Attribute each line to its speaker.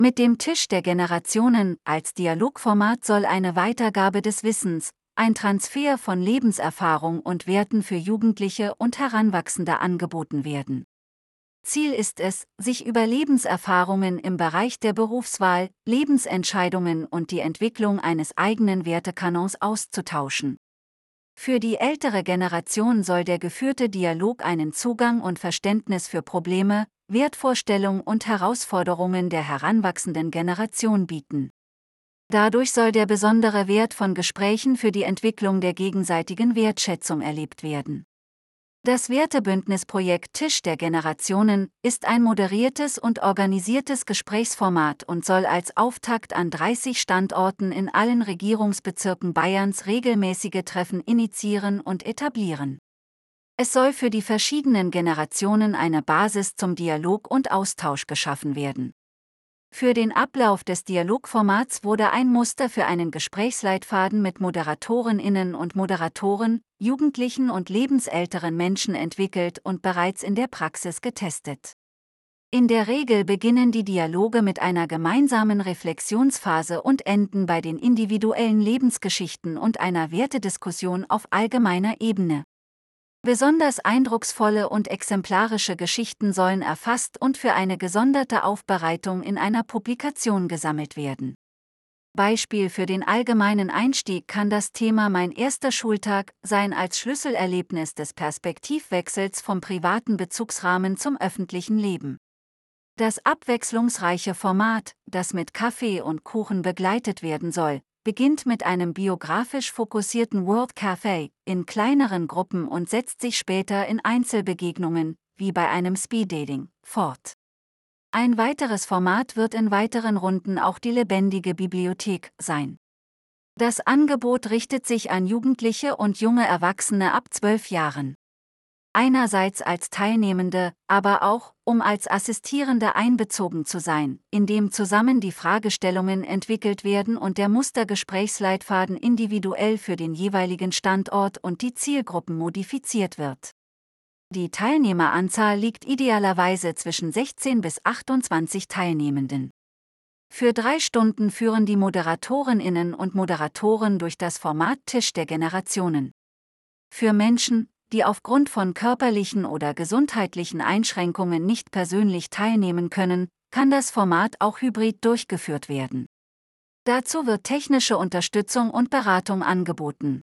Speaker 1: Mit dem Tisch der Generationen als Dialogformat soll eine Weitergabe des Wissens, ein Transfer von Lebenserfahrung und Werten für Jugendliche und Heranwachsende angeboten werden. Ziel ist es, sich über Lebenserfahrungen im Bereich der Berufswahl, Lebensentscheidungen und die Entwicklung eines eigenen Wertekanons auszutauschen. Für die ältere Generation soll der geführte Dialog einen Zugang und Verständnis für Probleme, Wertvorstellungen und Herausforderungen der heranwachsenden Generation bieten. Dadurch soll der besondere Wert von Gesprächen für die Entwicklung der gegenseitigen Wertschätzung erlebt werden. Das Wertebündnisprojekt Tisch der Generationen ist ein moderiertes und organisiertes Gesprächsformat und soll als Auftakt an 30 Standorten in allen Regierungsbezirken Bayerns regelmäßige Treffen initiieren und etablieren. Es soll für die verschiedenen Generationen eine Basis zum Dialog und Austausch geschaffen werden. Für den Ablauf des Dialogformats wurde ein Muster für einen Gesprächsleitfaden mit Moderatorinnen und Moderatoren, Jugendlichen und lebensälteren Menschen entwickelt und bereits in der Praxis getestet. In der Regel beginnen die Dialoge mit einer gemeinsamen Reflexionsphase und enden bei den individuellen Lebensgeschichten und einer Wertediskussion auf allgemeiner Ebene. Besonders eindrucksvolle und exemplarische Geschichten sollen erfasst und für eine gesonderte Aufbereitung in einer Publikation gesammelt werden. Beispiel für den allgemeinen Einstieg kann das Thema Mein erster Schultag sein als Schlüsselerlebnis des Perspektivwechsels vom privaten Bezugsrahmen zum öffentlichen Leben. Das abwechslungsreiche Format, das mit Kaffee und Kuchen begleitet werden soll, beginnt mit einem biografisch fokussierten World Café in kleineren Gruppen und setzt sich später in Einzelbegegnungen, wie bei einem Speeddating, fort. Ein weiteres Format wird in weiteren Runden auch die lebendige Bibliothek sein. Das Angebot richtet sich an Jugendliche und junge Erwachsene ab 12 Jahren. Einerseits als Teilnehmende, aber auch, um als Assistierende einbezogen zu sein, indem zusammen die Fragestellungen entwickelt werden und der Mustergesprächsleitfaden individuell für den jeweiligen Standort und die Zielgruppen modifiziert wird. Die Teilnehmeranzahl liegt idealerweise zwischen 16 bis 28 Teilnehmenden. Für 3 Stunden führen die Moderatorinnen und Moderatoren durch das Format Tisch der Generationen. Für Menschen, die aufgrund von körperlichen oder gesundheitlichen Einschränkungen nicht persönlich teilnehmen können, kann das Format auch hybrid durchgeführt werden. Dazu wird technische Unterstützung und Beratung angeboten.